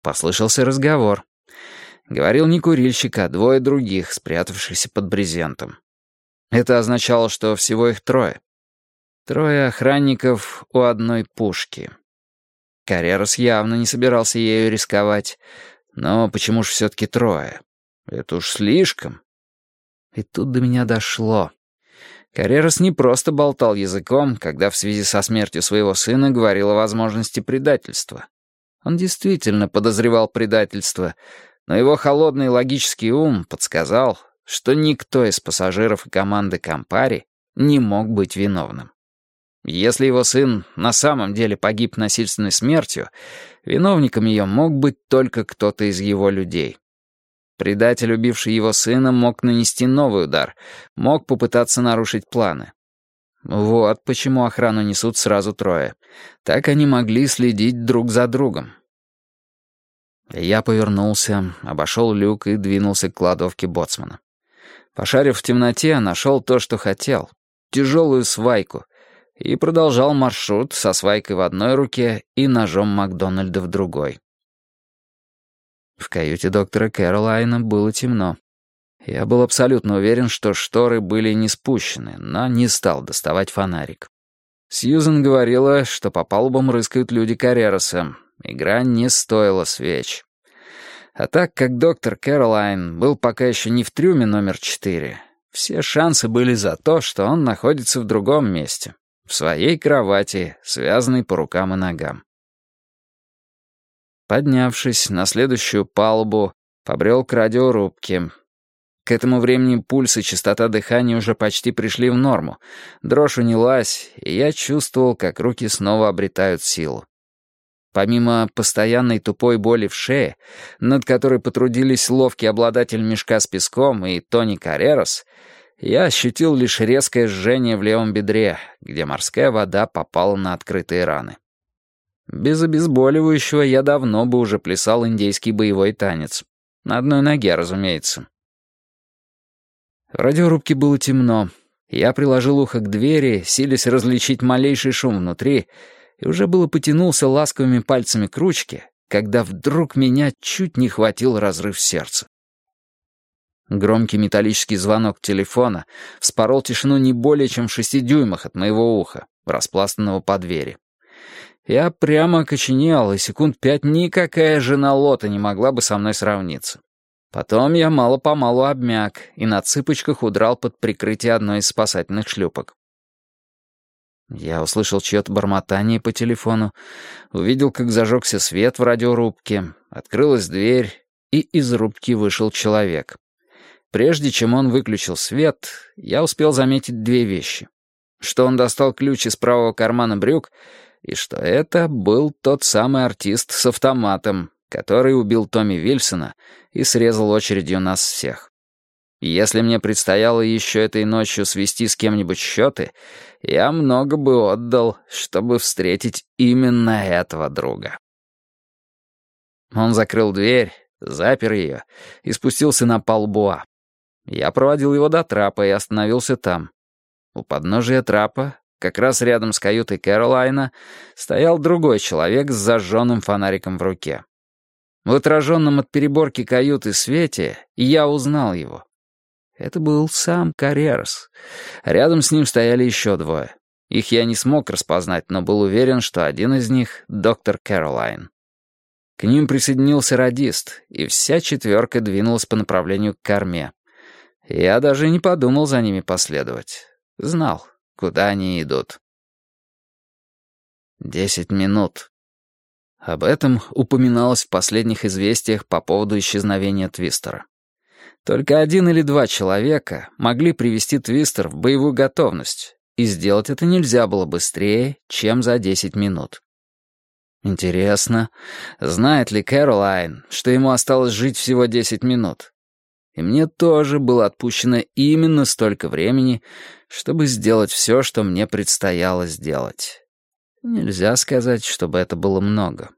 Послышался разговор. Говорил не курильщик, а двое других, спрятавшихся под брезентом. Это означало, что всего их трое. Трое охранников у одной пушки. Каррерас явно не собирался ею рисковать. Но почему же все-таки трое? Это уж слишком. И тут до меня дошло. Каррерас не просто болтал языком, когда в связи со смертью своего сына говорил о возможности предательства. Он действительно подозревал предательство, но его холодный логический ум подсказал, что никто из пассажиров и команды Кампари не мог быть виновным. Если его сын на самом деле погиб насильственной смертью, виновником ее мог быть только кто-то из его людей. Предатель, убивший его сына, мог нанести новый удар, мог попытаться нарушить планы. Вот почему охрану несут сразу трое. Так они могли следить друг за другом. Я повернулся, обошел люк и двинулся к кладовке боцмана. Пошарив в темноте, нашел то, что хотел — тяжелую свайку, и продолжал маршрут со свайкой в одной руке и ножом Макдональда в другой. В каюте доктора Кэролайна было темно. Я был абсолютно уверен, что шторы были не спущены, но не стал доставать фонарик. Сьюзен говорила, что по палубам рыскают люди Каррераса. Игра не стоила свеч. А так как доктор Кэролайн был пока еще не в трюме номер 4, все шансы были за то, что он находится в другом месте, в своей кровати, связанной по рукам и ногам. Поднявшись на следующую палубу, побрел к радиорубке. К этому времени пульс и частота дыхания уже почти пришли в норму. Дрожь унялась, и я чувствовал, как руки снова обретают силу. Помимо постоянной тупой боли в шее, над которой потрудились ловкий обладатель мешка с песком и Тони Каррерас, я ощутил лишь резкое жжение в левом бедре, где морская вода попала на открытые раны. Без обезболивающего я давно бы уже плясал индейский боевой танец. На одной ноге, разумеется. В радиорубке было темно. Я приложил ухо к двери, силясь различить малейший шум внутри, и уже было потянулся ласковыми пальцами к ручке, когда вдруг меня чуть не хватил разрыв сердца. Громкий металлический звонок телефона вспорол тишину не более чем в 6 дюймах от моего уха, распластанного по двери. Я прямо окоченел, и секунд 5 никакая жена Лота не могла бы со мной сравниться. Потом я мало-помалу обмяк и на цыпочках удрал под прикрытие одной из спасательных шлюпок. Я услышал чье-то бормотание по телефону, увидел, как зажегся свет в радиорубке, открылась дверь, и из рубки вышел человек. Прежде чем он выключил свет, я успел заметить 2 вещи. Что он достал ключ из правого кармана брюк, и что это был тот самый артист с автоматом, который убил Томми Вильсона и срезал очередью нас всех. Если мне предстояло еще этой ночью свести с кем-нибудь счеты, я много бы отдал, чтобы встретить именно этого друга. Он закрыл дверь, запер ее и спустился на палубу. Я проводил его до трапа и остановился там. У подножия трапа, как раз рядом с каютой Кэролайна, стоял другой человек с зажженным фонариком в руке. В отраженном от переборки каюты свете я узнал его. Это был сам Каррерас. Рядом с ним стояли еще 2. Их я не смог распознать, но был уверен, что один из них — доктор Кэролайн. К ним присоединился радист, и вся 4 двинулась по направлению к корме. Я даже не подумал за ними последовать. Знал, куда они идут. 10 минут. Об этом упоминалось в последних известиях по поводу исчезновения Твистера. Только 1 или 2 человека могли привести Твистер в боевую готовность, и сделать это нельзя было быстрее, чем за 10 минут. Интересно, знает ли Кэролайн, что ему осталось жить всего 10 минут? И мне тоже было отпущено именно столько времени, чтобы сделать все, что мне предстояло сделать. Нельзя сказать, чтобы это было много.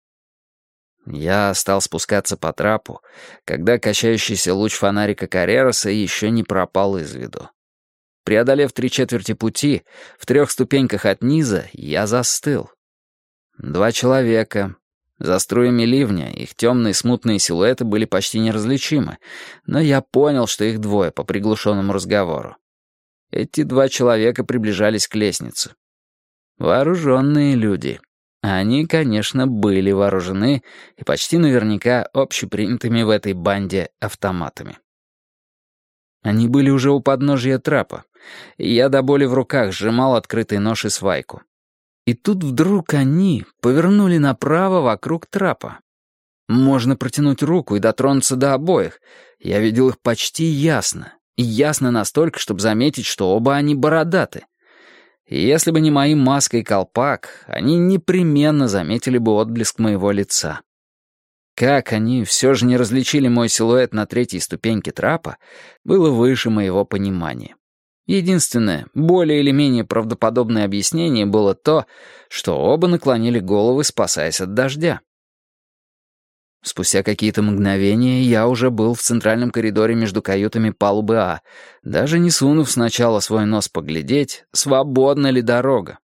Я стал спускаться по трапу, когда качающийся луч фонарика Каррераса еще не пропал из виду. Преодолев 3/4 пути, в 3 ступеньках от низа я застыл. 2 человека, За струями ливня их темные смутные силуэты были почти неразличимы, но я понял, что их двое по приглушенному разговору. Эти два человека приближались к лестнице. Вооруженные люди. Они, конечно, были вооружены и почти наверняка общепринятыми в этой банде автоматами. Они были уже у подножия трапа, и я до боли в руках сжимал открытый нож и свайку. И тут вдруг они повернули направо вокруг трапа. Можно протянуть руку и дотронуться до обоих. Я видел их почти ясно. И ясно настолько, чтобы заметить, что оба они бородаты. И если бы не мои маска и колпак, они непременно заметили бы отблеск моего лица. Как они все же не различили мой силуэт на третьей ступеньке трапа, было выше моего понимания. Единственное, более или менее правдоподобное объяснение было то, что оба наклонили головы, спасаясь от дождя. Спустя какие-то мгновения я уже был в центральном коридоре между каютами палубы А, даже не сунув сначала свой нос поглядеть, свободна ли дорога.